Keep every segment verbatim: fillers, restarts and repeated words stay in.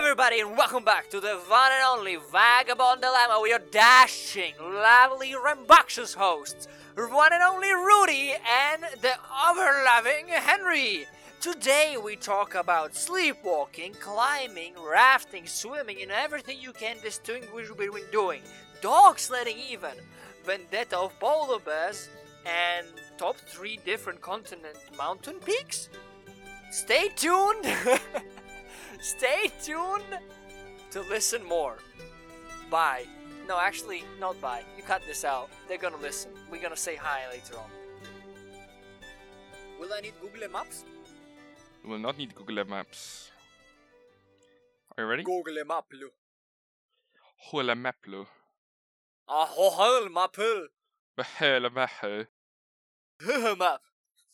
everybody, and welcome back to the one and only Vagabond Dilemma with your dashing, lovely, rambunctious hosts, one and only Rudy and the ever-loving Henry. Today we talk about sleepwalking, climbing, rafting, swimming, and everything you can distinguish between doing. Dog sledding even, vendetta of polar bears, and top three different continent mountain peaks? Stay tuned! Stay tuned to listen more. Bye. No, actually, not bye. You cut this out. They're gonna listen. We're gonna say hi later on. Will I need Google Maps? You will not need Google Maps. Are you ready? Google Maps. Google Maps. Ah, Google Maps. Behele Maps. Google Maps.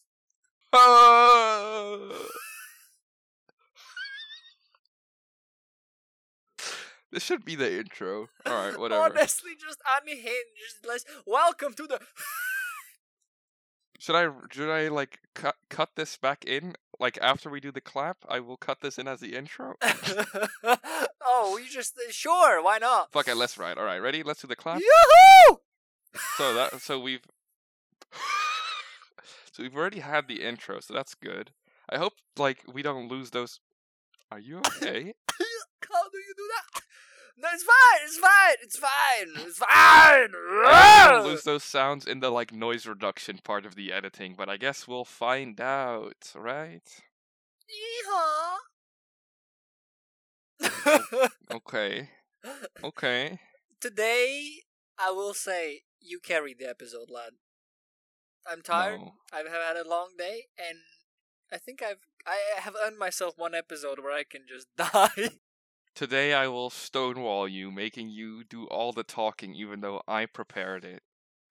This should be the intro. Alright, whatever. Honestly, just unhinged. Let's welcome to the. Should I should I like cut cut this back in? Like after we do the clap, I will cut this in as the intro. Oh, you just sure? Why not? Fuck it, let's ride. All right, ready? Let's do the clap. Yoo-hoo! So that so we've so we've already had the intro, so that's good. I hope like we don't lose those. Are you okay? How do you do that? No, it's fine. It's fine. It's fine. It's fine. I don't lose those sounds in the like noise reduction part of the editing, but I guess we'll find out, right? Yeehaw. Okay. Okay. Today, I will say you carried the episode, lad. I'm tired. No. I've had a long day, and I think I've I have earned myself one episode where I can just die. Today I will stonewall you, making you do all the talking even though I prepared it.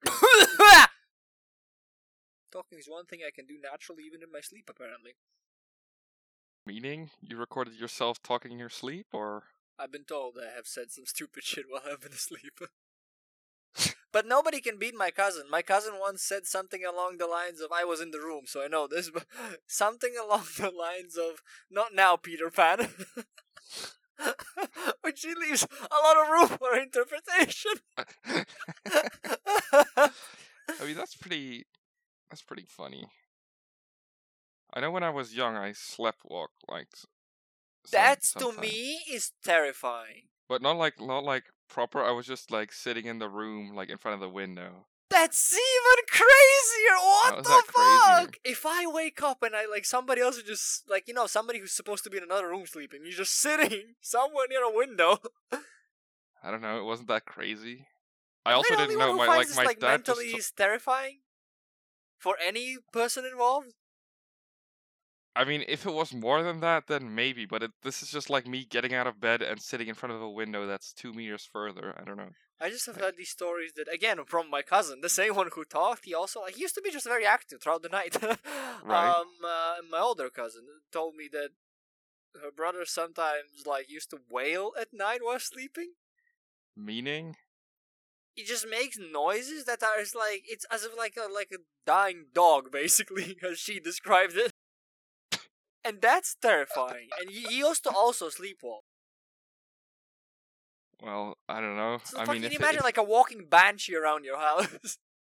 Talking is one thing I can do naturally even in my sleep, apparently. Meaning? You recorded yourself talking in your sleep, or? I've been told I have said some stupid shit while I've been asleep. But nobody can beat my cousin. My cousin once said something along the lines of, I was in the room, so I know this, but something along the lines of, not now, Peter Pan. Which he leaves a lot of room for interpretation. I mean, that's pretty, that's pretty funny. I know when I was young, I slept walk, like... Some, That's, sometimes. to me, is terrifying. But not like, not like proper, I was just like sitting in the room, like in front of the window. That's even crazier! What How's the that fuck? crazier? If I wake up and I like somebody else is just like, you know, somebody who's supposed to be in another room sleeping, you're just sitting somewhere near a window. I don't know, it wasn't that crazy. I Am also the didn't only one know who my finds like this, my like, dad mentally just. is terrifying for any person involved. I mean, if it was more than that, then maybe. But it, this is just like me getting out of bed and sitting in front of a window that's two meters further. I don't know. I just have Like- heard these stories that, again, from my cousin, the same one who talked. He also like he used to be just very active throughout the night. Right. Um, uh, my older cousin told me that her brother sometimes like used to wail at night while sleeping. Meaning? He just makes noises that are it's like it's as if like a like a dying dog, basically, as she described it. And that's terrifying. And he, he used to also sleepwalk. Well, I don't know. So I fuck, mean, can if you imagine it, if... like a walking banshee around your house?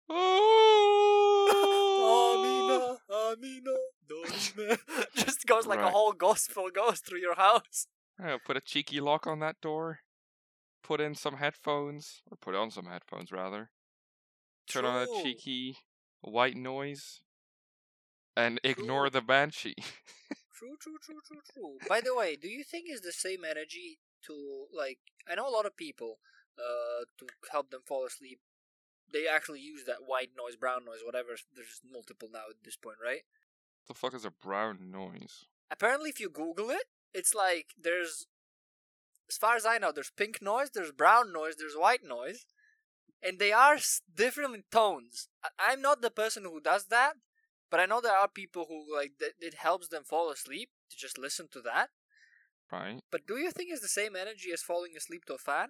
Oh! Amina, Amina, Domine. Just goes like a Right. whole gospel goes through your house. Yeah, put a cheeky lock on that door. Put in some headphones, or put on some headphones rather. Turn on a True. cheeky white noise, and ignore the banshee. True, true, true, true, true. By the way, do you think it's the same energy to, like, I know a lot of people, uh, to help them fall asleep, they actually use that white noise, brown noise, whatever, there's multiple now at this point, right? The fuck is a brown noise? Apparently, if you Google it, it's like, there's, as far as I know, there's pink noise, there's brown noise, there's white noise, and they are s- different in tones. I- I'm not the person who does that, but I know there are people who, like, th- it helps them fall asleep to just listen to that. Right? But do you think it's the same energy as falling asleep to a fan?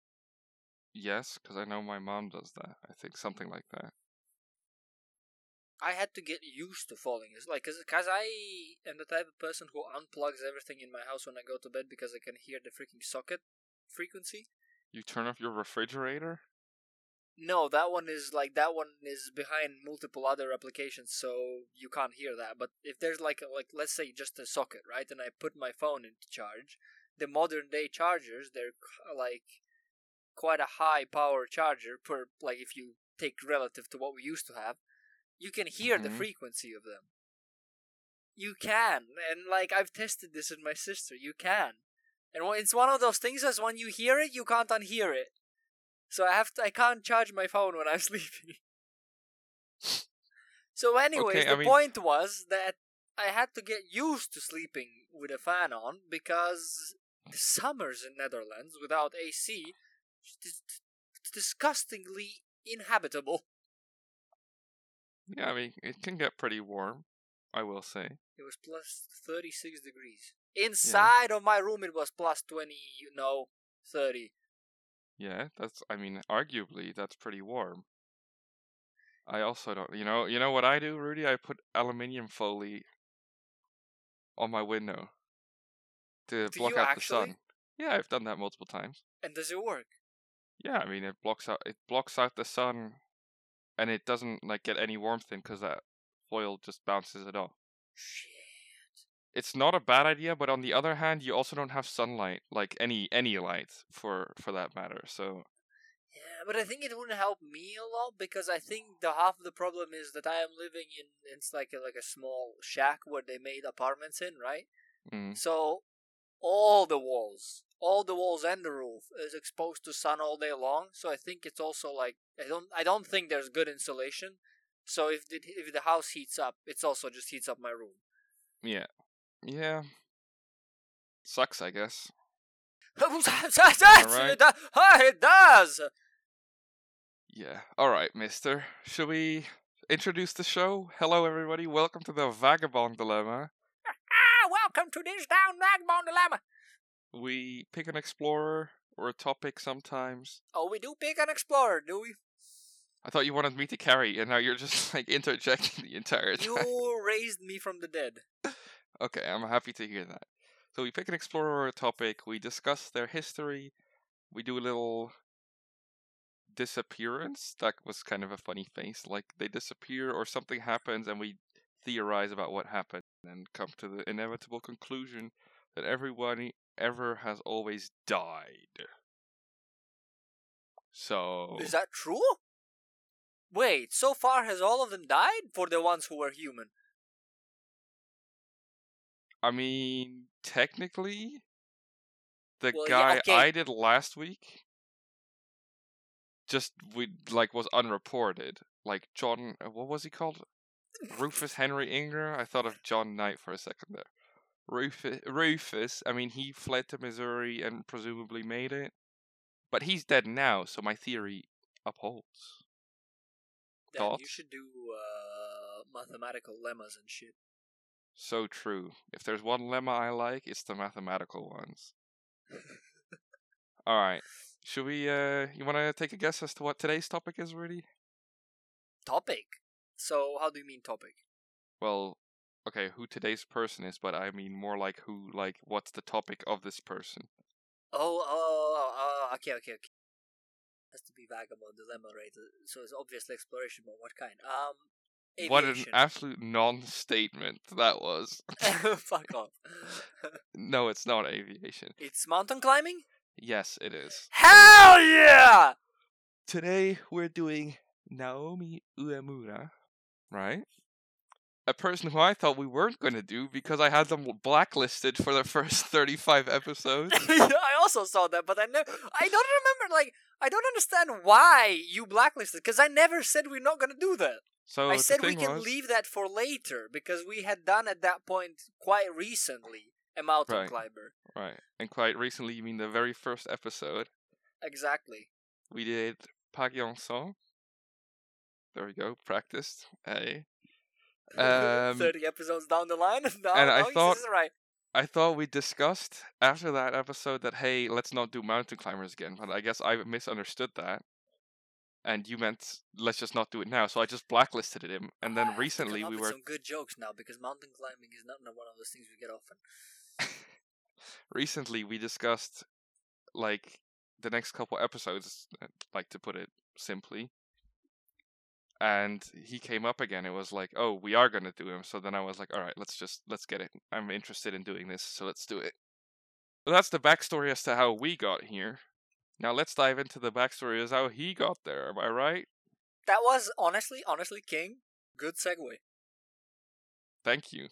Yes, because I know my mom does that. I think something like that. I had to get used to falling asleep. Like, cause, cause I am the type of person who unplugs everything in my house when I go to bed because I can hear the freaking socket frequency. You turn off your refrigerator? No, that one is like that one is behind multiple other applications, so you can't hear that. But if there's like a, like let's say just a socket, right, and I put my phone into charge, the modern day chargers they're like quite a high power charger per like if you take relative to what we used to have, you can hear mm-hmm. the frequency of them. You can, and like I've tested this with my sister. You can, and it's one of those things as when you hear it, you can't unhear it. So I have to, I can't charge my phone when I'm sleeping. So anyways, okay, the I mean... point was that I had to get used to sleeping with a fan on because the summers in Netherlands without A C is disgustingly inhabitable. Yeah, I mean, it can get pretty warm, I will say. It was plus thirty-six degrees. Inside yeah. of my room it was plus twenty, you know, thirty. Yeah, that's, I mean, arguably, that's pretty warm. I also don't, you know, you know what I do, Rudy? I put aluminium foil on my window to do block you out actually? the sun. Yeah, I've done that multiple times. And does it work? Yeah, I mean, it blocks out, it blocks out the sun, and it doesn't, like, get any warmth in, because that foil just bounces it off. Shit. It's not a bad idea, but on the other hand, you also don't have sunlight, like any any light, for, for that matter, so... Yeah, but I think it wouldn't help me a lot, because I think the half of the problem is that I am living in, it's like a, like a small shack where they made apartments in, right? Mm. So, all the walls, all the walls and the roof is exposed to sun all day long, so I think it's also like, I don't I don't think there's good insulation, so if the, if the house heats up, it's also just heats up my room. Yeah. Yeah. Sucks, I guess. Right. It does! Yeah. Alright, mister. Shall we introduce the show? Hello, everybody. Welcome to the Vagabond Dilemma. Ah, welcome to this down Vagabond Dilemma. We pick an explorer or a topic sometimes. Oh, we do pick an explorer, do we? I thought you wanted me to carry, and now you're just, like, interjecting the entire time. You raised me from the dead. Okay, I'm happy to hear that. So we pick an explorer or a topic, we discuss their history, we do a little disappearance. That was kind of a funny face. Like, they disappear or something happens and we theorize about what happened and come to the inevitable conclusion that everybody ever has always died. So... Is that true? Wait, so far has all of them died for the ones who were human? I mean, technically, the well, guy yeah, okay. I did last week just we like was unreported. Like John, what was he called? Rufus Henry Inger. I thought of John Knight for a second there. Rufus. Rufus. I mean, he fled to Missouri and presumably made it, but he's dead now. So my theory upholds. Damn, Thoughts? You should do uh, mathematical lemmas and shit. So true. If there's one lemma I like, it's the mathematical ones. Alright. Should we, uh, you want to take a guess as to what today's topic is, Rudy? Topic? So, how do you mean topic? Well, okay, who today's person is, but I mean more like who, like, what's the topic of this person? Oh, oh, oh, okay, okay, okay. Has to be Vagabond Dilemma, right? So it's obviously exploration, but what kind? Um... Aviation. What an absolute non-statement that was. Fuck off. No, it's not aviation. It's mountain climbing? Yes, it is. Hell yeah! Today we're doing Naomi Uemura, right? A person who I thought we weren't going to do because I had them blacklisted for the first thirty-five episodes. I also saw that, but I never. I don't remember, like, I don't understand why you blacklisted, because I never said we're not going to do that. So I said we can was, leave that for later, because we had done at that point, quite recently, a mountain right, climber. Right, and quite recently, you mean the very first episode. Exactly. We did Pagyongso. There we go, practiced. Hey. Um, thirty episodes down the line? No, and no, I thought, this is right. I thought we discussed after that episode that, hey, let's not do mountain climbers again, but I guess I misunderstood that. and you meant let's just not do it now. So I just blacklisted him, and then I have to recently come up we with were some good jokes now because mountain climbing is not one of those things we get often. recently we discussed like the next couple episodes, like to put it simply. And he came up again. It was like, oh, we are gonna do him. So then I was like, all right, let's just let's get it. I'm interested in doing this, so let's do it. So that's the backstory as to how we got here. Now let's dive into the backstory as how he got there. Am I right? That was honestly, honestly, King. Good segue. Thank you.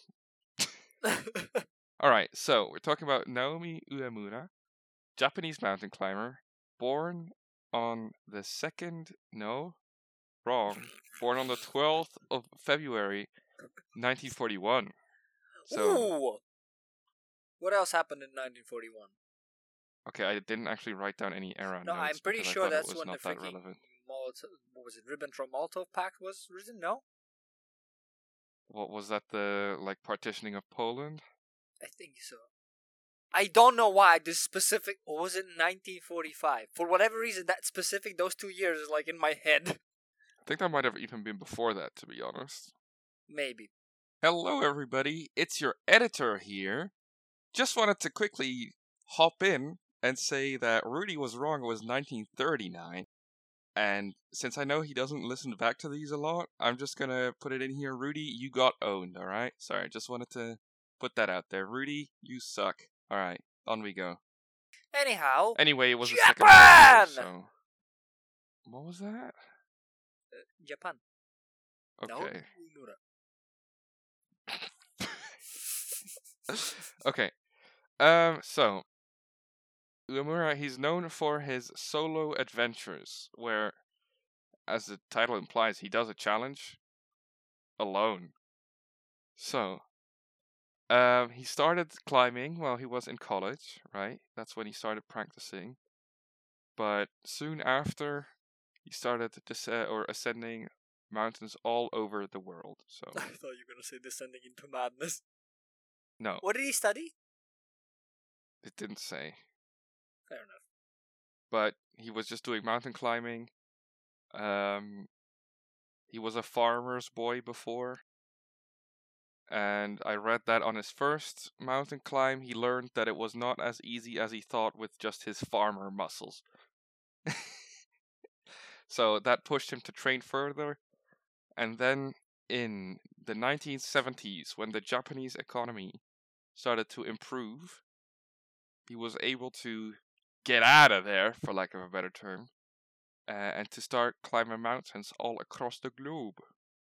All right, so we're talking about Naomi Uemura, Japanese mountain climber, born on the second. No, wrong. Born on the twelfth of February, nineteen forty-one. So. Ooh. What else happened in nineteen forty-one? Okay, I didn't actually write down any era No, notes. I'm pretty because I sure thought it that's was when the not that freaking relevant. Molotov, what was it, Ribbentrop-Molotov Pact was written? No, What was that? The like partitioning of Poland? I think so. I don't know why this specific. Or was it nineteen forty-five? For whatever reason, that specific those two years is like in my head. I think that might have even been before that, to be honest. Maybe. Hello, everybody. It's your editor here. Just wanted to quickly hop in and say that Rudy was wrong. It was nineteen thirty-nine. And since I know he doesn't listen back to these a lot, I'm just going to put it in here. Rudy, you got owned, all right? Sorry, just wanted to put that out there. Rudy, you suck. All right, on we go. Anyhow. Anyway, it was Japan! the second episode, so... What was that? Uh, Japan. Okay. No? Okay. Um, so... Uemura, he's known for his solo adventures, where, as the title implies, he does a challenge alone. So, um, he started climbing while he was in college, right? That's when he started practicing. But soon after, he started dis- or ascending mountains all over the world. So I thought you were gonna say descending into madness. No. What did he study? It didn't say. Fair enough. But he was just doing mountain climbing. Um, he was a farmer's boy before. And I read that on his first mountain climb, he learned that it was not as easy as he thought with just his farmer muscles. So that pushed him to train further. And then in the nineteen seventies, when the Japanese economy started to improve, he was able to get out of there, for lack of a better term, uh, and to start climbing mountains all across the globe.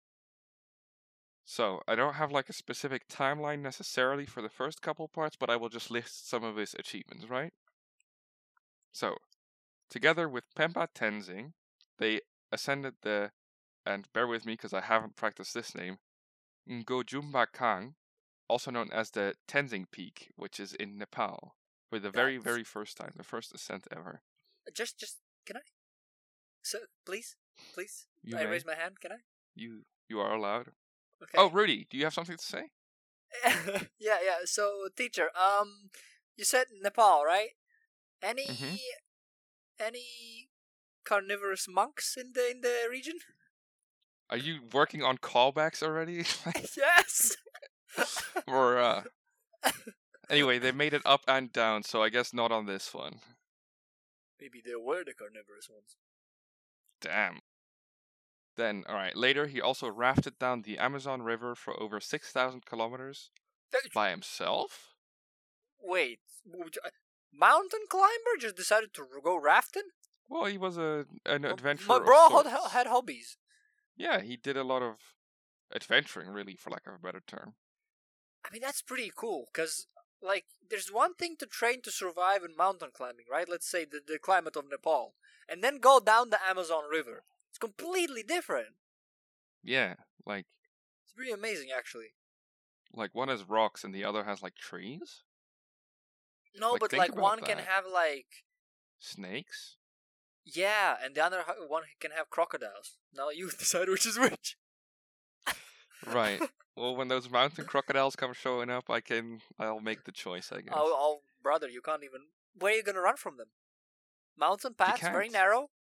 So, I don't have like a specific timeline necessarily for the first couple parts, but I will just list some of his achievements, right? So, together with Pemba Tenzing, they ascended the, and bear with me because I haven't practiced this name, Ngojumba Kang, also known as the Tenzing Peak, which is in Nepal, for the very, That's- very first time, the first ascent ever. Just, just, can I? So, please, please. You I may. raise my hand. Can I? You, you are allowed. Okay. Oh, Rudy, do you have something to say? yeah, yeah. So, teacher, um, you said Nepal, right? Any, Mhm. any carnivorous monks in the in the region? Are you working on callbacks already? Yes. or uh anyway, they made it up and down, so I guess not on this one. Maybe there were the carnivorous ones. Damn. Then, alright, later he also rafted down the Amazon River for over six thousand kilometers Th- by himself? Wait, would you- mountain climber just decided to go rafting? Well, he was a an My- adventurer. My of bro sorts. had, had hobbies. Yeah, he did a lot of adventuring, really, for lack of a better term. I mean, that's pretty cool, because, like, there's one thing to train to survive in mountain climbing, right? Let's say the, the climate of Nepal. And then go down the Amazon River. It's completely different. Yeah, like It's pretty amazing, actually. like one has rocks and the other has like trees, No, Like, but, think like, about one can that. have, like, snakes. yeah, and the other ha- one can have crocodiles. Now you decide which is which. Right. Well, when those mountain crocodiles come showing up, I can I'll make the choice, I guess. Oh, oh, brother, you can't even... Where are you gonna run from them? Mountain paths, very can't. narrow.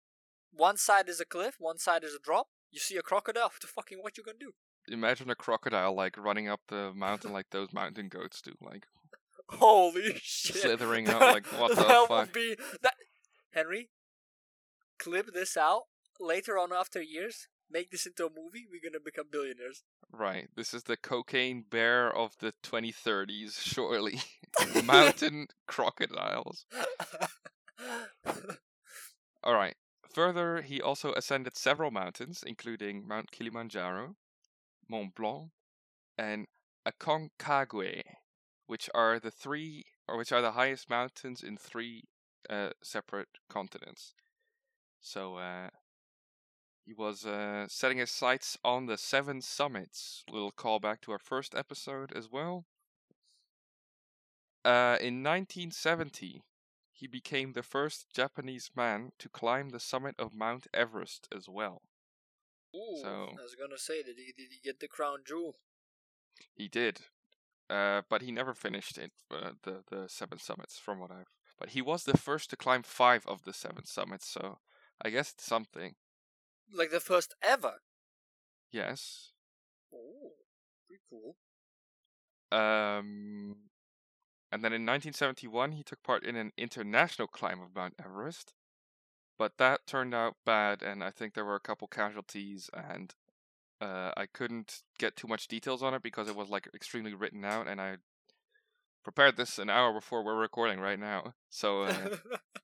One side is a cliff, one side is a drop. You see a crocodile, what the fucking what you gonna do? Imagine a crocodile like running up the mountain like those mountain goats do, like Holy shit! slithering up. Like what the that fuck? Would be that. Henry, clip this out later on after years. Make this into a movie. We're gonna become billionaires. Right. This is the cocaine bear of the twenty thirties, surely. Mountain crocodiles. All right. Further, he also ascended several mountains, including Mount Kilimanjaro, Mont Blanc, and Aconcagua, which are the three, or which are the highest mountains in three uh, separate continents. So uh, he was uh, setting his sights on the seven summits. Little callback to our first episode as well. Uh, in nineteen seventy, he became the first Japanese man to climb the summit of Mount Everest as well. Ooh, so, I was gonna say, did he, did he get the crown jewel? He did, uh, but he never finished it. Uh, the the seven summits, from what I've. But he was the first to climb five of the seven summits, so I guess it's something. Like the first ever. Yes. Oh, pretty cool. Um, and then in nineteen seventy-one, he took part in an international climb of Mount Everest. But that turned out bad, and I think there were a couple casualties, and uh, I couldn't get too much details on it because it was like extremely written out, and I prepared this an hour before we're recording right now, so uh,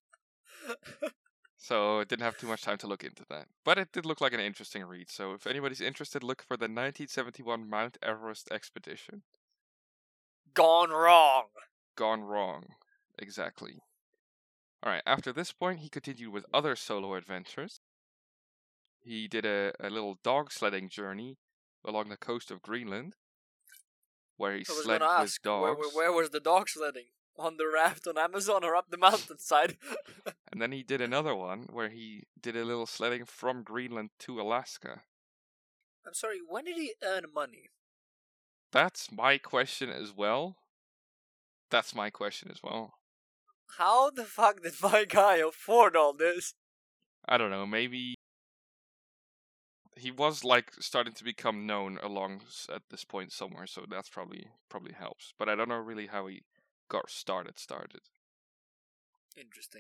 so I didn't have too much time to look into that. But it did look like an interesting read, so if anybody's interested, look for the nineteen seventy-one Mount Everest expedition. Gone wrong. Gone wrong, exactly. Alright, after this point, he continued with other solo adventures. He did a, a little dog sledding journey along the coast of Greenland, where he I was sled gonna with ask, dogs. where, where, where was the dog sledding? On the raft on Amazon or up the mountainside? And then he did another one where he did a little sledding from Greenland to Alaska. I'm sorry, when did he earn money? That's my question as well. That's my question as well. How the fuck did my guy afford all this? I don't know, maybe he was like starting to become known along at this point somewhere, so that's probably probably helps. But I don't know really how he got started started. Interesting.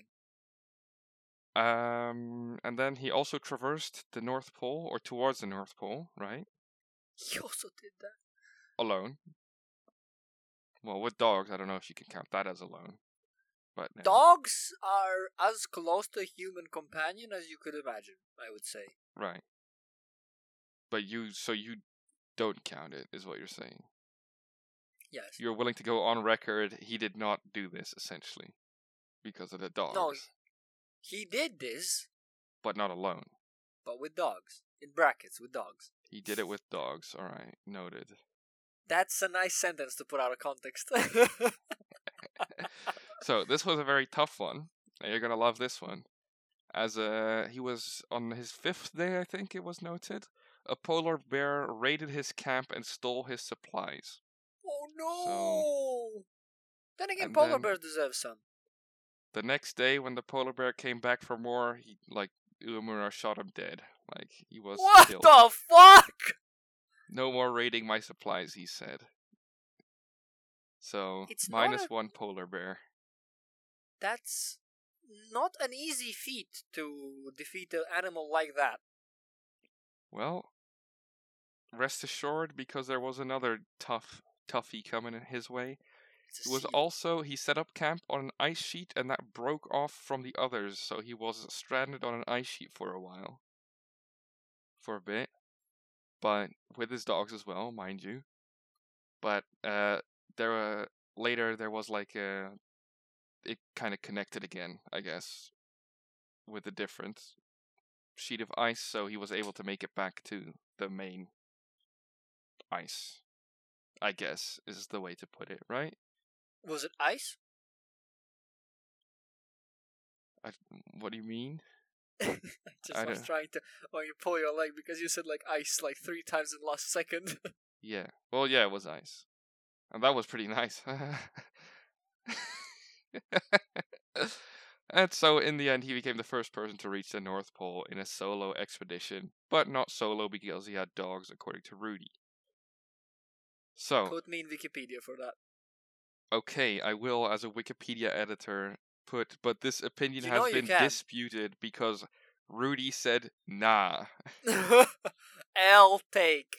Um, and then he also traversed the North Pole, or towards the North Pole, right? He also did that. Alone. Well, with dogs, I don't know if you can count that as alone. But no. Dogs are as close to a human companion as you could imagine, I would say. Right. But you, so you don't count it, is what you're saying. Yes. You're willing to go on record, he did not do this, essentially. Because of the dogs. No, he did this. But not alone. But with dogs. In brackets, with dogs. He did it with dogs, alright, noted. That's a nice sentence to put out of context. So, this was a very tough one. And you're gonna love this one. As uh, he was on his fifth day, I think it was noted, a polar bear raided his camp and stole his supplies. Oh no! So, then again, and polar then- bears deserve some. The next day, when the polar bear came back for more, he, like, Uemura shot him dead. Like, he was What killed. the fuck? No more raiding my supplies, he said. So, It's not minus a- one polar bear. That's not an easy feat to defeat an animal like that. Well, rest assured, because there was another tough toughie coming in his way. It's a It was seal. also, he set up camp on an ice sheet and that broke off from the others, so he was stranded on an ice sheet for a while. For a bit. But with his dogs as well, mind you. But uh, there were, later there was like a, it kind of connected again, I guess, with a different sheet of ice, so he was able to make it back to the main ice, I guess, is the way to put it, right? Was it ice? I, what do you mean? I just I was don't- trying to. Oh, you pull your leg because you said like ice like three times in the last second. Yeah. Well, yeah, it was ice. And that was pretty nice. And so, in the end, he became the first person to reach the North Pole in a solo expedition, but not solo because he had dogs, according to Rudy. So, Put me in Wikipedia for that. okay, I will, as a Wikipedia editor, put, but this opinion You has know you been can. disputed because Rudy said nah. L take.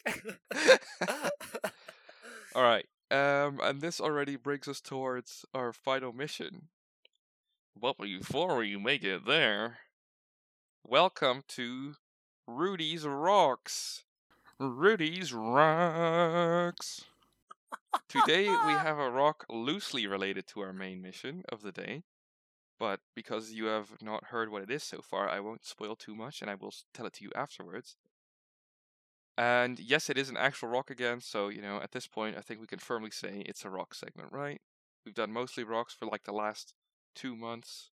Alright, um, and this already brings us towards our final mission. But before we make it there, welcome to Rudy's Rocks. Rudy's Rocks. Today we have a rock loosely related to our main mission of the day, but because you have not heard what it is so far, I won't spoil too much and I will tell it to you afterwards. And yes, it is an actual rock again, so, you know, at this point I think we can firmly say it's a rock segment, right? We've done mostly rocks for like the last two months.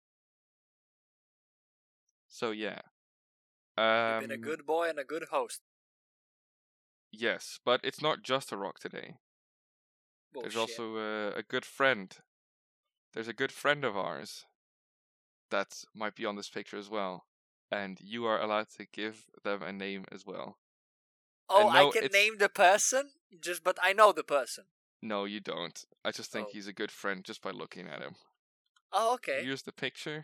So yeah. Um, You've been a good boy and a good host. Yes, but it's not just a rock today. Bullshit. There's also a, a good friend. There's a good friend of ours that might be on this picture as well. And you are allowed to give them a name as well. Oh, no, I can it's... name the person, just but I know the person. No, you don't. I just think Oh. he's a good friend just by looking at him. Oh, okay. Here's the picture.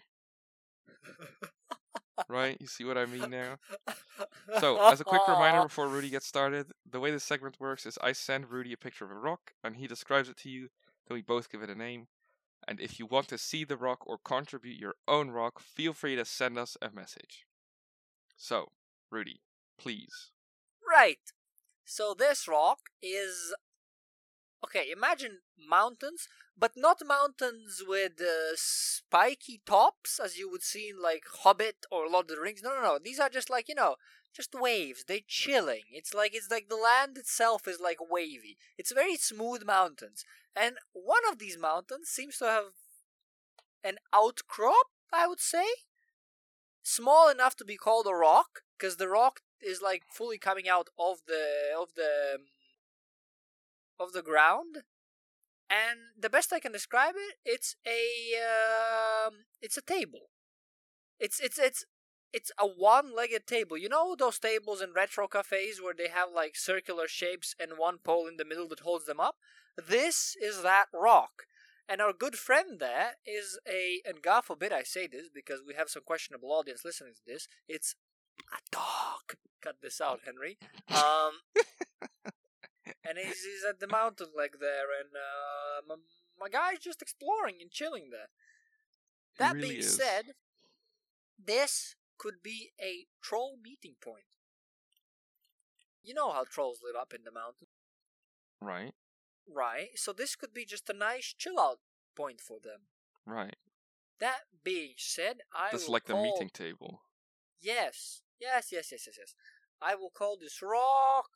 Right? You see what I mean now? So, as a quick reminder before Rudy gets started, the way this segment works is I send Rudy a picture of a rock, and he describes it to you, then we both give it a name. And if you want to see the rock or contribute your own rock, feel free to send us a message. So, Rudy, please. Right. So this rock is... Okay, imagine mountains, but not mountains with uh, spiky tops, as you would see in like Hobbit or Lord of the Rings. No, no, no. These are just like, you know, just waves. They're chilling. It's like it's like the land itself is like wavy. It's very smooth mountains, and one of these mountains seems to have an outcrop, I would say, small enough to be called a rock, because the rock is like fully coming out of the of the of the ground. And the best I can describe it, it's a um, it's a table. It's it's it's it's a one-legged table. You know those tables in retro cafes where they have like circular shapes and one pole in the middle that holds them up? This is that rock. And our good friend there is a, and God forbid I say this because we have some questionable audience listening to this, it's a dog. Cut this out, Henry. Um, and he's, he's at the mountain leg there, and uh, my, my guy's just exploring and chilling there. That really being is. said, this could be a troll meeting point. You know how trolls live up in the mountain. Right. Right, so this could be just a nice chill out point for them. Right. That being said, I This is will like call... the meeting table. Yes, yes, yes, yes, yes, yes. I will call this rock...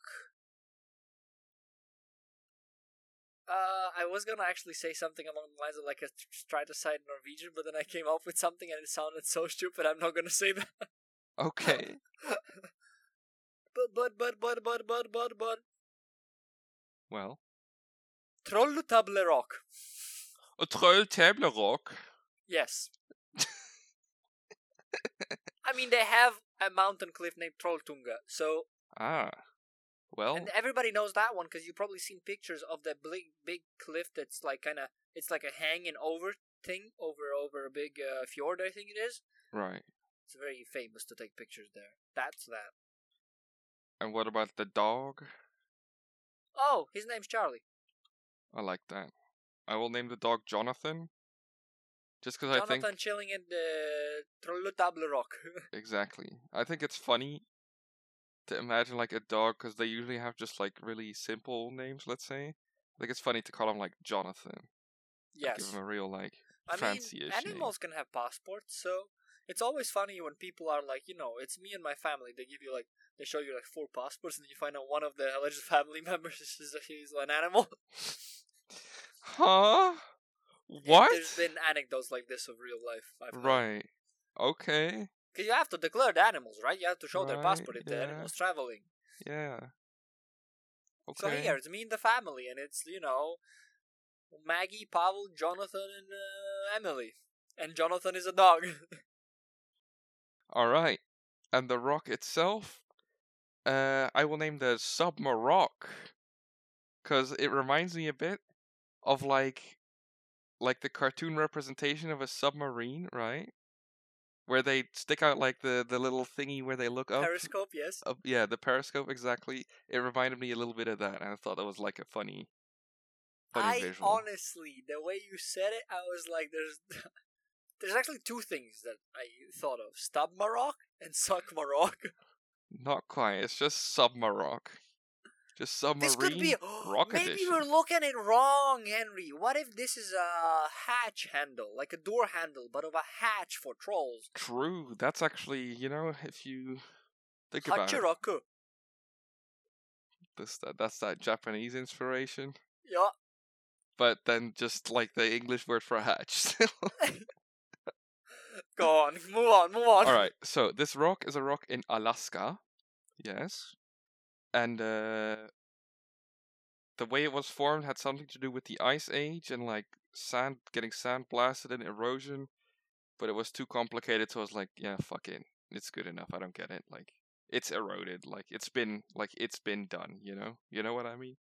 Uh, I was gonna actually say something along the lines of like a Stratoside Norwegian, but then I came up with something and it sounded so stupid, I'm not gonna say that. Okay. but, but, but, but, but, but, but, but... Well... Trolltable rock. A Trolltable rock? Yes. I mean, they have a mountain cliff named Trolltunga, so... Ah. Well... And everybody knows that one, because you've probably seen pictures of that big, big cliff that's like kind of... It's like a hanging over thing over, over a big uh, fjord, I think it is. Right. It's very famous to take pictures there. That's that. And what about the dog? Oh, his name's Charlie. I like that. I will name the dog Jonathan. Just because I think... Jonathan chilling in the Trolltable rock. Exactly. I think it's funny to imagine like a dog, because they usually have just like really simple names, let's say. I think it's funny to call him like Jonathan. Yes. Give him a real like I fancy-ish mean, animals name. can have passports, so it's always funny when people are like, you know, it's me and my family. They give you like, they show you like four passports, and then you find out one of the alleged family members is, is an animal. Huh? What? There's been anecdotes like this of real life. I've right. Okay. Because you have to declare the animals, right? You have to show right. their passport if yeah. the animal's traveling. Yeah. Okay. So here, it's me and the family, and it's, you know, Maggie, Pavel, Jonathan, and uh, Emily. And Jonathan is a dog. All right. And the rock itself, uh, I will name the Submarock, because it reminds me a bit of like, like the cartoon representation of a submarine, right? Where they stick out like the, the little thingy where they look up. Periscope, yes. Up, yeah, the periscope, exactly. It reminded me a little bit of that, and I thought that was like a funny, funny I visual. honestly, the way you said it, I was like, there's, there's actually two things that I thought of: Stub Maroc and Suck Maroc. Not quite. It's just Submarock. Just submarine This could be. rock Maybe edition. we're looking at it wrong, Henry. What if this is a hatch handle, like a door handle, but of a hatch for trolls? True. That's actually, you know, if you think about it, Hachiraku. this that that's that Japanese inspiration. Yeah. But then just like the English word for hatch. Go on. Move on. Move on. All right. So this rock is a rock in Alaska. Yes. And uh, the way it was formed had something to do with the Ice Age and like sand, getting sand blasted and erosion. But it was too complicated, so I was like, yeah, fuck it. It's good enough. I don't get it. Like, it's eroded. Like, it's been, like, it's been done, you know? You know what I mean?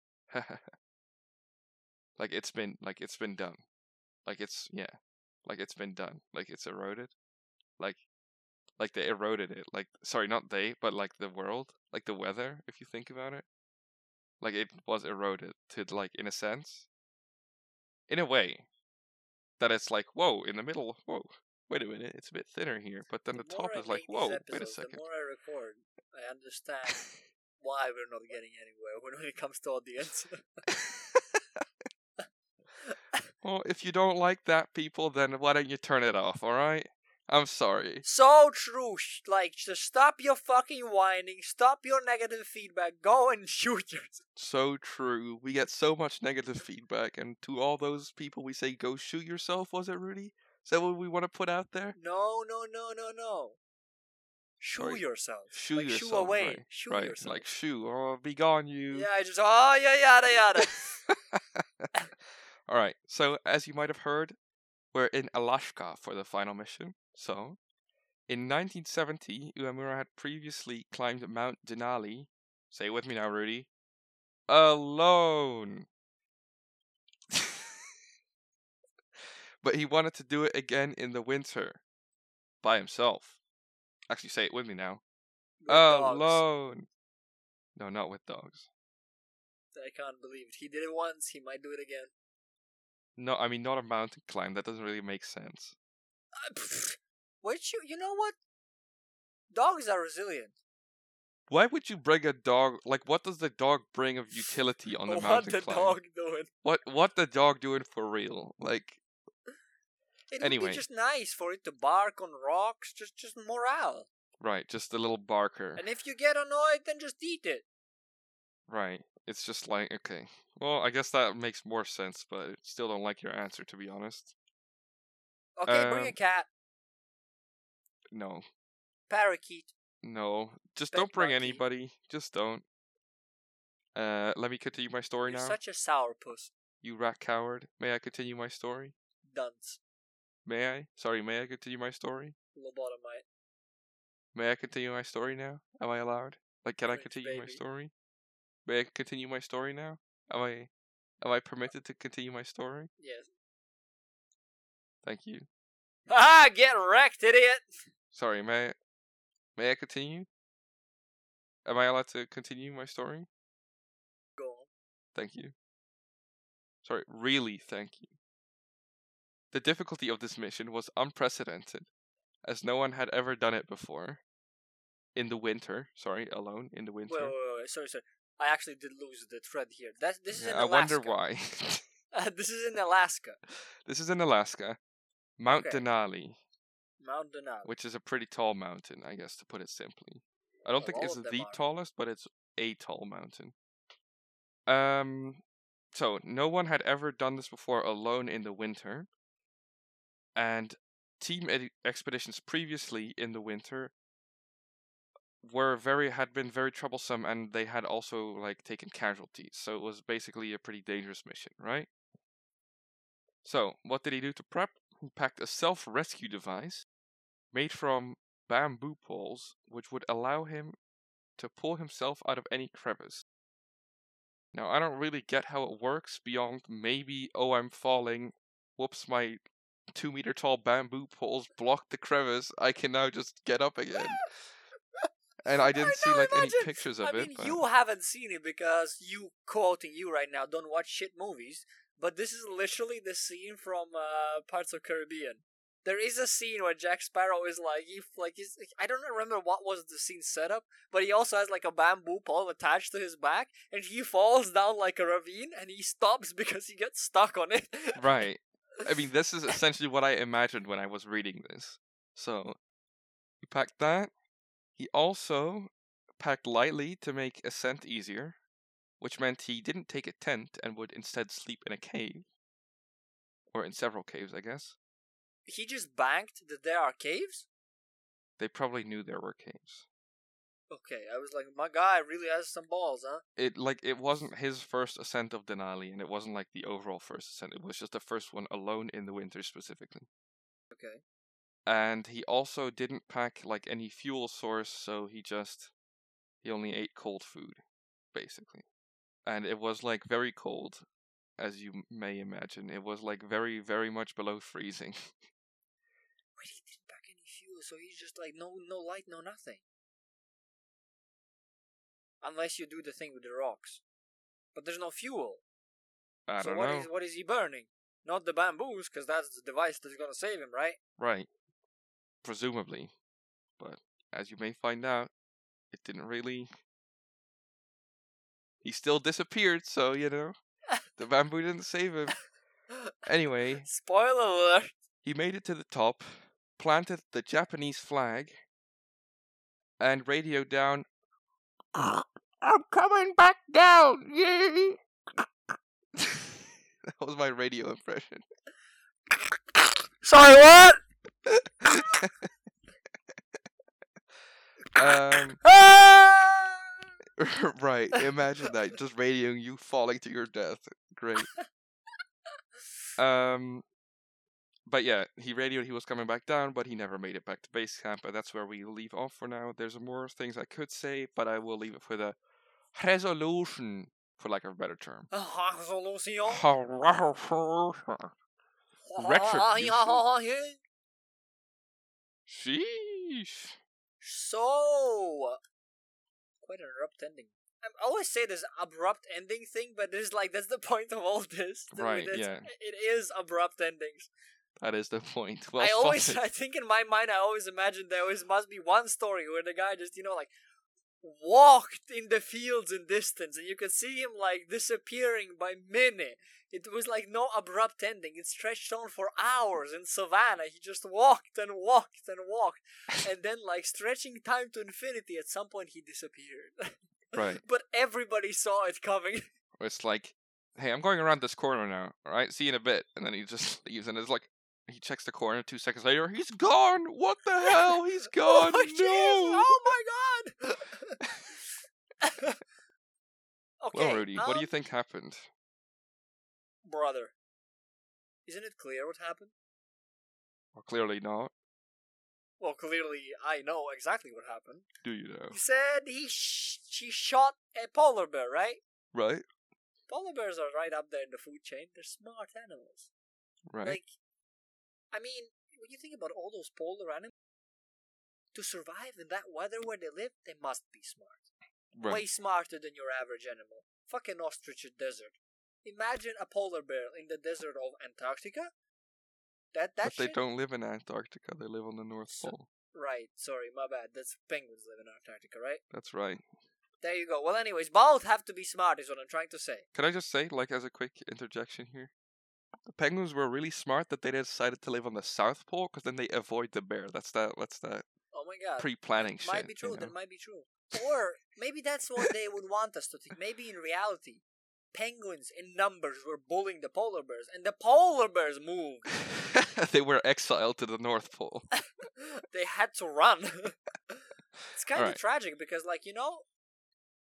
Like, it's been, like, it's been done. Like, it's, yeah. Like, it's been done. Like, it's eroded. Like, like they eroded it. Like, sorry, not they, but like the world. Like the weather, if you think about it. Like, it was eroded to, like, in a sense. In a way. That it's like, whoa, in the middle, whoa. Wait a minute, it's a bit thinner here, but then the, The top more is I like, make these whoa, wait a episodes, second. The more I record, I understand why we're not getting anywhere when it comes to audience. Well, if you don't like that, people, then why don't you turn it off, alright? I'm sorry. So true. Sh- Like, just stop your fucking whining. Stop your negative feedback. Go and shoot yourself. So true. We get so much negative feedback, and to all those people we say, go shoot yourself, was it, Rudy? Is that what we want to put out there? No, no, no, no, no. Shoo Sorry. yourself. Shoo like, yourself. Shoo away. Right, Shoo right. yourself. Like, shoo. Oh, be gone, you. Yeah, I just, oh, yeah, yada, yada. Alright, so as you might have heard, we're in Alaska for the final mission. So, in nineteen seventy, Uemura had previously climbed Mount Denali. Say it with me now, Rudy. Alone! But he wanted to do it again in the winter. By himself. Actually, say it with me now. With dogs. Alone! No, not with dogs. I can't believe it. He did it once, he might do it again. No, I mean, not a mountain climb. That doesn't really make sense. Uh, Which, you, you know what? Dogs are resilient. Why would you bring a dog? Like, what does the dog bring of utility on the What mountain the climb? dog doing? What what the dog doing for real? Like, It would Anyway. be just nice for it to bark on rocks, just just morale. right, just a little barker. And if you get annoyed, then just eat it. Right. It's just like, okay. Well, I guess that makes more sense, but I still don't like your answer, to be honest. Okay, bring Um, a cat, No. parakeet. No. Just Pet don't bring monkey. anybody. Just don't. Uh, let me continue my story You're now. such a sourpuss. You rat coward. May I continue my story? Dunce. May I? Sorry, may I continue my story? Lobotomite. May I continue my story now? Am I allowed? Like, can I Cringe, continue my baby. story? May I continue my story now? Am I, am I permitted to continue my story? Yes. Thank you. Ah, get wrecked, idiot! Sorry, may I, may I continue? Am I allowed to continue my story? Go on. Thank you. Sorry, really thank you. The difficulty of this mission was unprecedented, as no one had ever done it before. In the winter, sorry, alone in the winter. Wait, wait, wait, wait, sorry, sorry. I actually did lose the thread here. That this is Yeah, in I Alaska. wonder why. Uh, this is in Alaska. This is in Alaska, Mount Okay. Denali, Mount Denali. which is a pretty tall mountain, I guess, to put it simply. I don't Well, think all it's of them the are. tallest, but it's a tall mountain. Um, so no one had ever done this before alone in the winter, and team ed- expeditions previously in the winter were very had been very troublesome, and they had also like taken casualties. So it was basically a pretty dangerous mission, right? So what did he do to prep? he packed a self-rescue device made from bamboo poles, which would allow him to pull himself out of any crevice. Now, I don't really get how it works beyond maybe, oh, I'm falling, whoops, my two meter tall bamboo poles blocked the crevice, I can now just get up again. And I didn't I see know, like imagine. any pictures of I it. mean, But... you haven't seen it because you, quoting you right now, don't watch shit movies. But this is literally the scene from uh, Parts of Caribbean. There is a scene where Jack Sparrow is like, he, like he's, I don't remember what was the scene setup, but he also has like a bamboo pole attached to his back, and he falls down like a ravine, and he stops because he gets stuck on it. Right. I mean, this is essentially what I imagined when I was reading this. So, he packed that. He also packed lightly to make ascent easier, which meant he didn't take a tent and would instead sleep in a cave. Or in several caves, I guess. He just banked that there are caves? They probably knew there were caves. Okay, I was like, my guy really has some balls, huh? It like it wasn't his first ascent of Denali, and it wasn't like the overall first ascent. It was just the first one alone in the winter specifically. Okay. And he also didn't pack like any fuel source, so he just he only ate cold food, basically. And it was like very cold, as you may imagine. It was like very, very much below freezing. Wait, he didn't pack any fuel, so he's just like no no light, no nothing. Unless you do the thing with the rocks. But there's no fuel. I so don't what know. is what is he burning? Not the bamboos, because that's the device that's gonna save him, right? Right. Presumably. But as you may find out, it didn't really... He still disappeared, so, you know, the bamboo didn't save him. Anyway, spoiler alert. He made it to the top, planted the Japanese flag, and radioed down, I'm coming back down, yay! That was my radio impression. Sorry, what? um, right, imagine that, just radioing you falling to your death. Great. Um, but yeah, he radioed he was coming back down, but he never made it back to base camp, and that's where we leave off for now. There's more things I could say, but I will leave it for the resolution, for lack of a better term. Resolution. Retribution. Sheesh. So, quite an abrupt ending. I always say this abrupt ending thing, but there's like that's the point of all this. Right, it's, yeah. It is abrupt endings. That is the point. Well I always, spotted. I think in my mind, I always imagine there always must be one story where the guy just, you know, like walked in the fields in distance, and you could see him like disappearing by minute. It was like no abrupt ending. It stretched on for hours in savannah. He just walked and walked and walked, and then like stretching time to infinity. At some point, he disappeared. Right. But everybody saw it coming. It's like, hey, I'm going around this corner now. All right, see you in a bit, and then he just leaves, and it's like. He checks the corner. Two seconds later, he's gone. What the hell? He's gone. Oh, no. oh my god. Okay. Well, Rudy, um, what do you think happened? Brother, isn't it clear what happened? Well, clearly not. Well, clearly I know exactly what happened. Do you know? He said he sh- she shot a polar bear, right? Right. Polar bears are right up there in the food chain. They're smart animals. Right. Like, I mean, when you think about all those polar animals, to survive in that weather where they live, they must be smart. Right. Way smarter than your average animal. Fucking ostrich in desert. Imagine a polar bear in the desert of Antarctica. That that But they shit? don't live in Antarctica. They live on the North So- Pole. Right, sorry, my bad. That's penguins live in Antarctica, right? That's right. There you go. Well, anyways, both have to be smart, is what I'm trying to say. Can I just say, like, as a quick interjection here? The penguins were really smart that they decided to live on the South Pole, because then they avoid the bear. That's that. That's that Oh my god. pre-planning shit. Might be true, you know? that might be true. Or maybe that's what they would want us to think. Maybe in reality, penguins in numbers were bullying the polar bears, and the polar bears moved. They were exiled to the North Pole. They had to run. It's kind of Alright. tragic because, like, you know,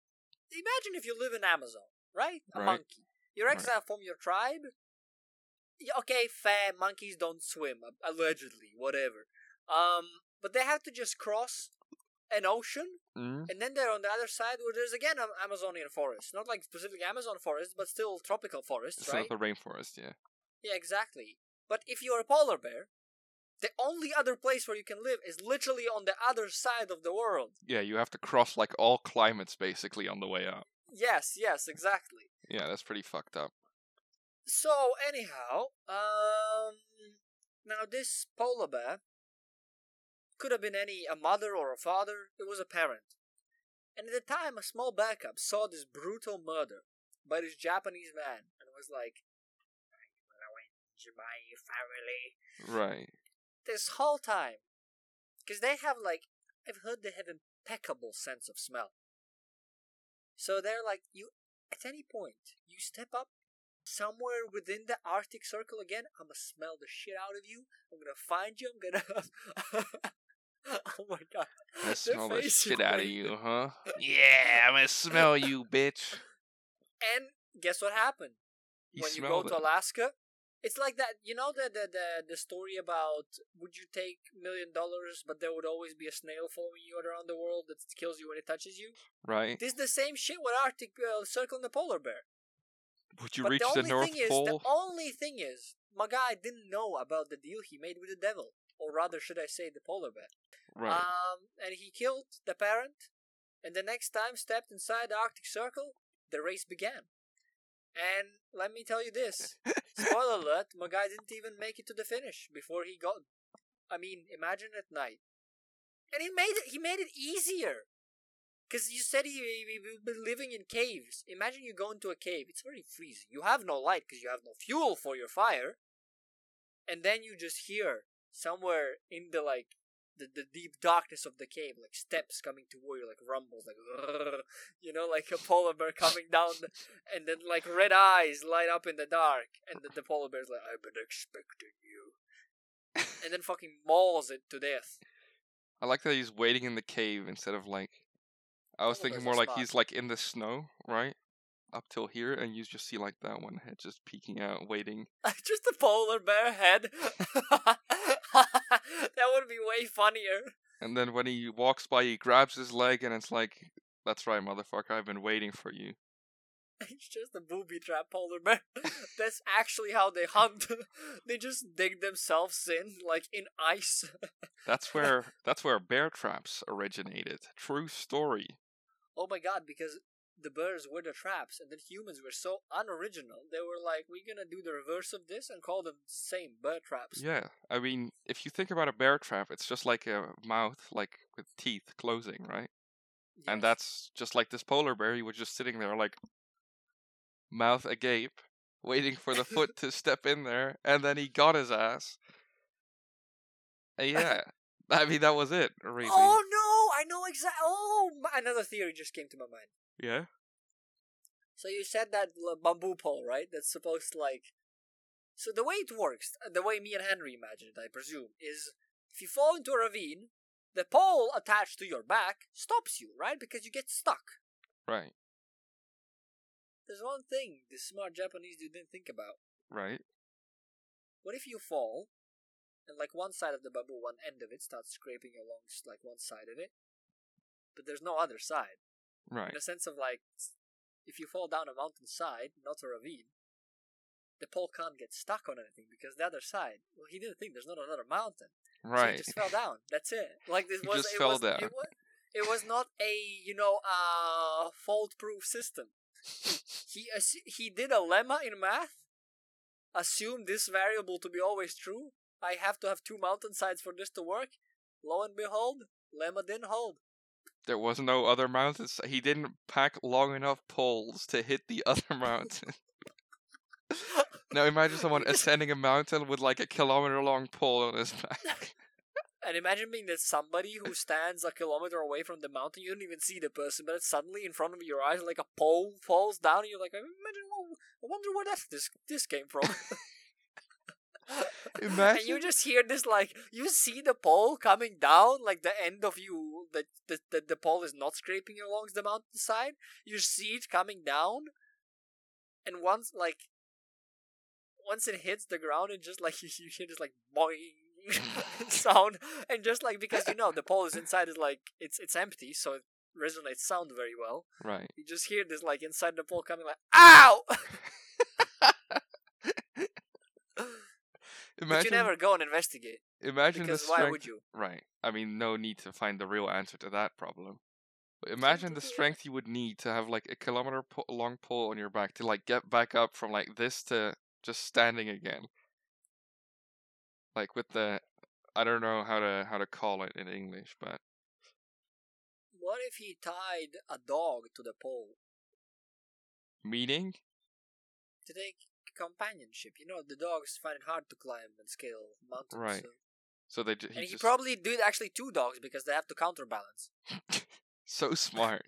imagine if you live in Amazon, right? A Right. monkey. You're Right. exiled from your tribe. Yeah, okay, fair. Monkeys don't swim, allegedly, whatever. Um, but they have to just cross an ocean, Mm? and then they're on the other side where there's again an Amazonian forest. Not like specifically Amazon forest, but still tropical forests, Instead right? of the rainforest, yeah. Yeah, exactly. But if you're a polar bear, the only other place where you can live is literally on the other side of the world. Yeah, you have to cross like all climates basically on the way out. Yes, yes, exactly. Yeah, that's pretty fucked up. So, anyhow, um, now this polar bear could have been any a mother or a father. It was a parent. And at the time, a small bear cub saw this brutal murder by this Japanese man and was like, "I'm gonna avenge my family." Right. This whole time, because they have like, I've heard they have impeccable sense of smell. So they're like, you at any point you step up somewhere within the Arctic Circle again, I'm gonna smell the shit out of you. I'm gonna find you. I'm gonna. Oh my god. I smell the shit out of went- you, huh? Yeah, I'm gonna smell you, bitch. And guess what happened? He when you go smelled to it. Alaska, it's like that. You know the the the, the story about would you take million dollars, but there would always be a snail following you around the world that kills you when it touches you. Right? This is the same shit with Arctic uh, Circle and the polar bear. Would you But reach the the only North thing is, Pole? the only thing is, my guy didn't know about the deal he made with the devil, or rather, should I say, the polar bear. Right. Um, and he killed the parent, and the next time stepped inside the Arctic Circle, the race began. And let me tell you this, spoiler alert, my guy didn't even make it to the finish before he got, I mean, imagine at night. And he made it, he made it easier. Because you said he, he, he'd been living in caves. Imagine you go into a cave, it's very freezing. You have no light because you have no fuel for your fire. And then you just hear somewhere in the like, The, the deep darkness of the cave, like steps coming toward you, like rumbles, like you know, like a polar bear coming down, the, and then like red eyes light up in the dark, and the, the polar bear's like, "I've been expecting you," and then fucking mauls it to death. I like that he's waiting in the cave instead of like. I was Polar thinking bears more are like smart. he's like in the snow, right? Up till here, and you just see like that one head just peeking out, waiting. Just a polar bear head. That would be way funnier. And then when he walks by, he grabs his leg, and it's like, "That's right, motherfucker. I've been waiting for you." It's just a booby trap polar bear. That's actually how they hunt. They just dig themselves in, like in ice. That's where that's where bear traps originated. True story. Oh my god, because the bears were the traps, and then humans were so unoriginal. They were like, we're gonna do the reverse of this and call them same bear traps. Yeah, I mean, if you think about a bear trap, it's just like a mouth, like with teeth closing, right? And Yes. that's just like this polar bear. He was just sitting there, like mouth agape, waiting for the foot to step in there, and then he got his ass. And yeah, I mean that was it, really. Oh no, I know exactly. Oh, another theory just came to my mind. Yeah. So you said that l- bamboo pole, right? That's supposed to like. So the way it works, uh, the way me and Henry imagine it, I presume, is if you fall into a ravine, the pole attached to your back stops you, right? Because you get stuck. Right. There's one thing the smart Japanese dude didn't think about. Right. What if you fall, and like one side of the bamboo, one end of it starts scraping along like one side of it, but there's no other side. Right. In the sense of like, if you fall down a mountainside, not a ravine, the pole can't get stuck on anything because the other side. Well, he didn't think there's not another mountain, so Right. he just fell down. That's it. Like this He was just it fell was, down. It was, it was not a you know uh fault-proof system. He assu- he did a lemma in math. Assumed this variable to be always true. I have to have two mountainsides for this to work. Lo and behold, lemma didn't hold. There was no other mountains. He didn't pack long enough poles to hit the other mountain. Now imagine someone ascending a mountain with like a kilometer long pole on his back. And imagine being that somebody who stands a kilometer away from the mountain, you don't even see the person, but it's suddenly in front of your eyes, like a pole falls down, and you're like, imagine, oh, I wonder where that this this came from. Imagine. And you just hear this, like, you see the pole coming down, like the end of you, the, the, the, the pole is not scraping along the mountainside. You see it coming down, and once, like, once it hits the ground, it just like you, you hear this like boing sound, and just like because you know the pole is inside is like it's it's empty, so it resonates sound very well. Right. You just hear this like inside the pole coming like ow. Imagine, but you never go and investigate. Imagine because the strength. why would you? Right. I mean, no need to find the real answer to that problem. But imagine the strength you would need to have like a kilometer po- long pole on your back to like get back up from like this to just standing again. Like with the, I don't know how to how to call it in English, but what if he tied a dog to the pole? Meaning? To take companionship. You know, the dogs find it hard to climb and scale mountains. Right. So, so they ju- he and he just... probably did actually two dogs because they have to counterbalance. So smart.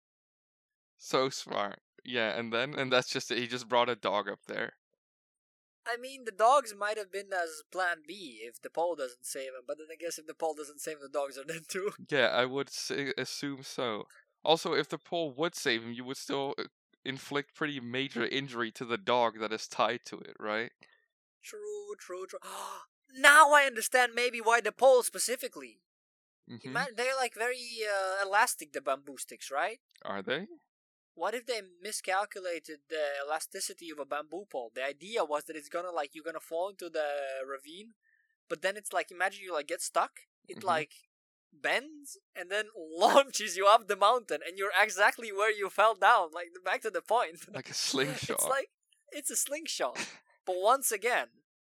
So smart. Yeah, and then, and that's just it. He just brought a dog up there. I mean, the dogs might have been as plan B if the pole doesn't save him, but then I guess if the pole doesn't save him, the dogs are dead too. Yeah, I would say, assume so. Also, if the pole would save him, you would still inflict pretty major injury to the dog that is tied to it, right? True, true, true. Now I understand maybe why the pole specifically. Mm-hmm. They're like very uh, elastic, the bamboo sticks, right? Are they? What if they miscalculated the elasticity of a bamboo pole? The idea was that it's gonna like you're gonna fall into the ravine, but then it's like imagine you like get stuck. It Mhm. like bends and then launches you up the mountain, and you're exactly where you fell down. Like back to the point. Like a slingshot. It's like it's a slingshot. But once again,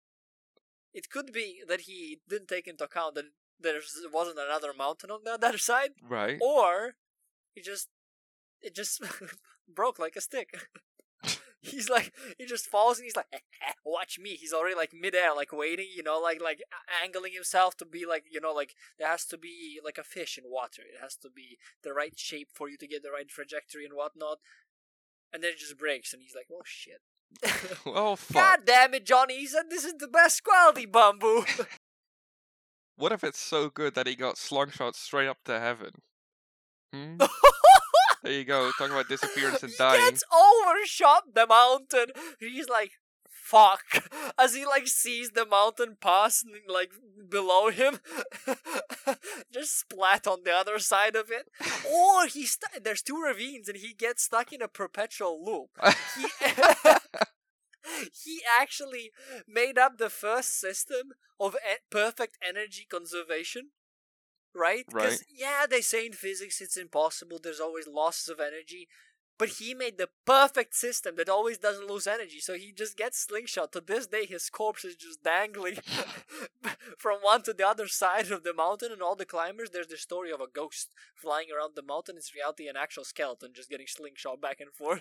it could be that he didn't take into account that there wasn't another mountain on the other side, Right. or he just it just broke like a stick. He's like he just falls and he's like, eh, eh, watch me. He's already like midair, like waiting, you know, like like angling himself to be like, you know, like there has to be like a fish in water. It has to be the right shape for you to get the right trajectory and whatnot. And then it just breaks, and he's like, oh shit. Oh fuck. God damn it, Johnny! He said this is the best quality bamboo. What if it's so good that he got slungshot straight up to heaven? Hmm? There you go. Talk about disappearance and he dying. gets overshot the mountain. He's like, fuck. As he like sees the mountain pass like below him. Just splat on the other side of it. Or he st- there's two ravines and he gets stuck in a perpetual loop. He, he actually made up the first system of e- perfect energy conservation. Right? Because, Right. yeah, they say in physics it's impossible, there's always losses of energy. But he made the perfect system that always doesn't lose energy. So he just gets slingshot. To this day, his corpse is just dangling from one to the other side of the mountain. And all the climbers, there's the story of a ghost flying around the mountain. It's reality an actual skeleton just getting slingshot back and forth.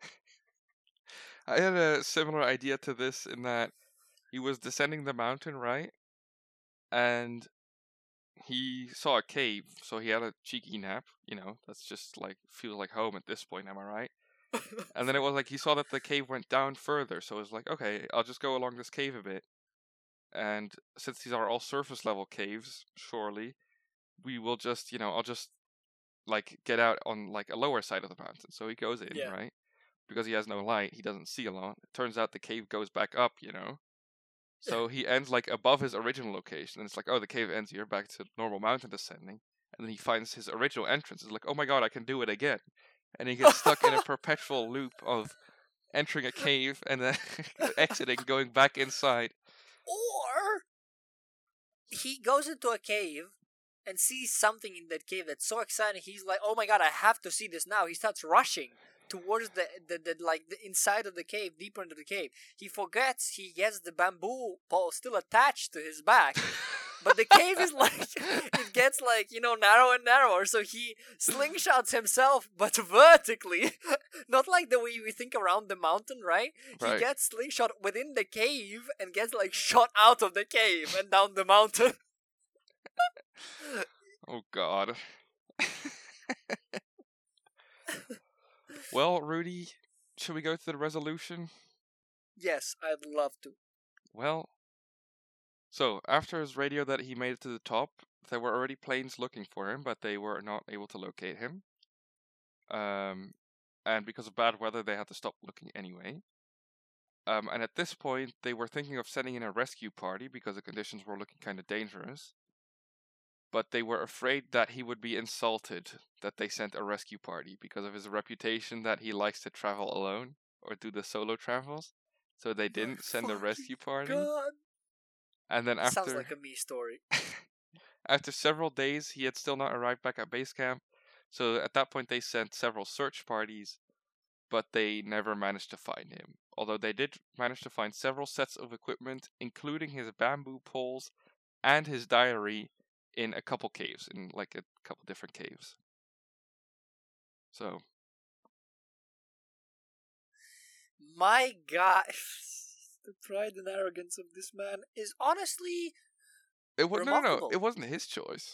I had a similar idea to this in that he was descending the mountain, right? And he saw a cave, so he had a cheeky nap. You know, that's just like feels like home at this point. Am I right? And then it was like he saw that the cave went down further, so it was like, okay, I'll just go along this cave a bit. And since these are all surface level caves, surely we will just, you know, I'll just like get out on like a lower side of the mountain. So he goes in, Yeah. right? Because he has no light, he doesn't see a lot. It turns out the cave goes back up, you know. So he ends like above his original location, and it's like, oh, the cave ends here, back to normal mountain descending. And then he finds his original entrance. It's like, oh my god, I can do it again. And he gets stuck in a perpetual loop of entering a cave and then exiting, going back inside. Or he goes into a cave and sees something in that cave that's so exciting. He's like, "Oh my god, I have to see this now!" He starts rushing towards the, the, the like the inside of the cave, deeper into the cave. He forgets he gets the bamboo pole still attached to his back. But the cave is like, it gets like, you know, narrower and narrower. So he slingshots himself, but vertically. Not like the way we think around the mountain, right? Right. He gets slingshot within the cave and gets like shot out of the cave and down the mountain. Oh god. Well, Rudy, should we go to the resolution? Yes, I'd love to. Well, so after his radio that he made it to the top, there were already planes looking for him, but they were not able to locate him. Um, and because of bad weather, they had to stop looking anyway. Um, and at this point, they were thinking of sending in a rescue party because the conditions were looking kind of dangerous. But they were afraid that he would be insulted that they sent a rescue party because of his reputation that he likes to travel alone or do the solo travels. So they didn't send a rescue party. God. And then after Sounds like a me story. after several days, he had still not arrived back at base camp. So at that point, they sent several search parties, but they never managed to find him. Although they did manage to find several sets of equipment, including his bamboo poles and his diary, in a couple caves, in like a couple different caves. So, My God, the pride and arrogance of this man is honestly it was no, no, no, remarkable. it wasn't his choice.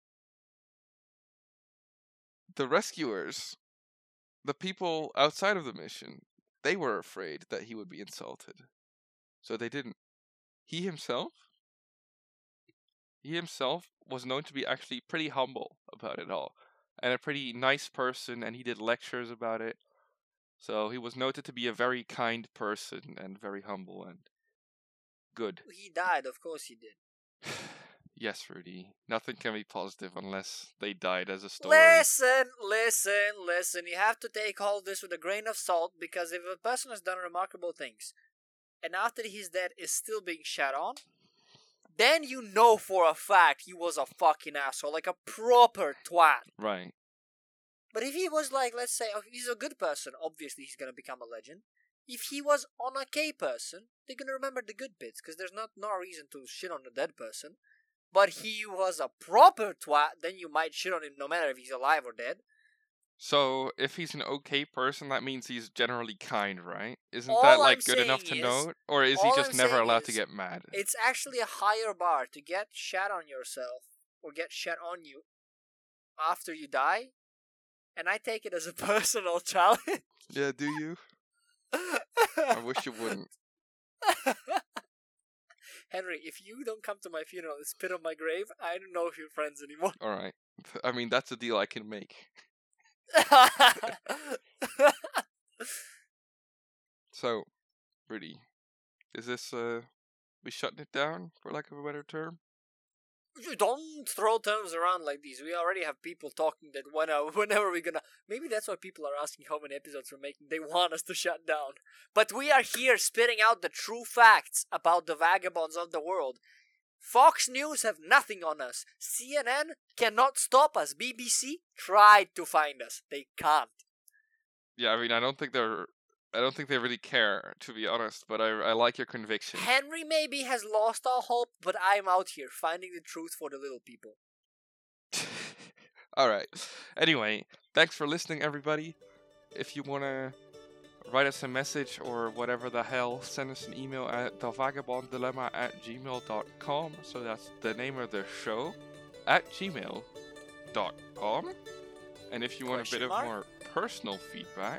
The rescuers, the people outside of the mission, they were afraid that he would be insulted, so they didn't. He himself, he himself was known to be actually pretty humble about it all, and a pretty nice person, and he did lectures about it. So he was noted to be a very kind person and very humble and good. He died, of course he did. Yes, Rudy. Nothing can be positive unless they died as a story. Listen, listen, listen. You have to take all this with a grain of salt, because if a person has done remarkable things and after he's dead is still being shat on, then you know for a fact he was a fucking asshole, like a proper twat. Right. But if he was like, let's say, oh, he's a good person, obviously he's gonna become a legend. If he was an okay person, they're gonna remember the good bits, because there's not no reason to shit on a dead person. But he was a proper twat, then you might shit on him no matter if he's alive or dead. So if he's an okay person, that means he's generally kind, right? Isn't All that like I'm good enough to saying know? is- Or is he all just I'm never saying allowed to is get mad? It's actually a higher bar to get shat on yourself or get shat on you after you die. And I take it as a personal challenge. Yeah, do you? I wish you wouldn't. Henry, if you don't come to my funeral and spit on my grave, I don't know if you're friends anymore. Alright. I mean, that's a deal I can make. So, Rudy, is this, uh, we shutting it down, for lack of a better term? You don't throw terms around like these. We already have people talking that when, uh, whenever we're gonna... Maybe that's why people are asking how many episodes we're making. They want us to shut down. But we are here spitting out the true facts about the vagabonds of the world. Fox News have nothing on us. C N N cannot stop us. B B C tried to find us. They can't. Yeah, I mean, I don't think they're... I don't think they really care, to be honest, but I, I like your conviction. Henry maybe has lost all hope, but I'm out here finding the truth for the little people. Alright. Anyway, thanks for listening, everybody. If you want to write us a message or whatever the hell, send us an email at the vagabond dilemma at gmail dot com. So that's the name of the show, at gmail dot com. And if you want Question a bit mark? of more personal feedback,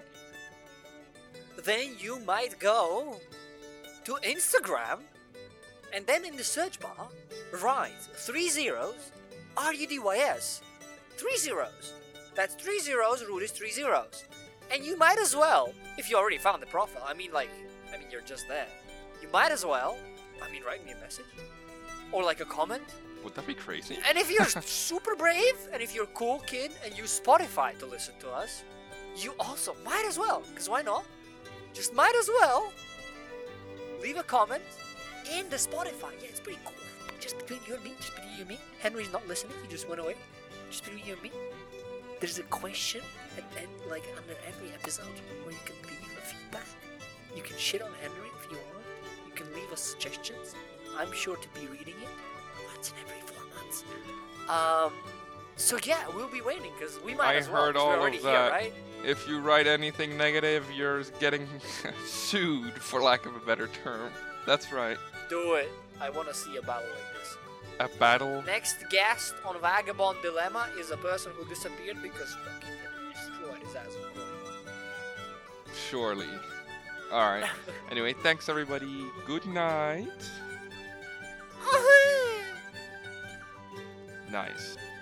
Then you might go to Instagram, and then in the search bar, write three zeros, R U D Y S, three zeros. That's three zeros, root is three zeros. And you might as well, if you already found the profile, I mean like, I mean you're just there. You might as well, I mean write me a message, or like a comment. would that be crazy? And if you're super brave, and if you're a cool kid, and use Spotify to listen to us, you also might as well, because why not? Just might as well leave a comment in the Spotify. Yeah, it's pretty cool. Just between you and me, just between you and me. Henry's not listening, he just went away. Just between you and me. There's a question at end, like under every episode where you can leave a feedback. You can shit on Henry if you want. You can leave us suggestions. I'm sure to be reading it once in every four months. Um, so yeah, we'll be waiting because we might I as well. heard 'cause all we're of already that. here, right? If you write anything negative, you're getting sued, for lack of a better term. That's right. Do it. I want to see a battle like this. A battle. Next guest on Vagabond Dilemma is a person who disappeared because fucking Henry destroyed his ass. Surely. Alright. Anyway, thanks everybody. Good night. Nice.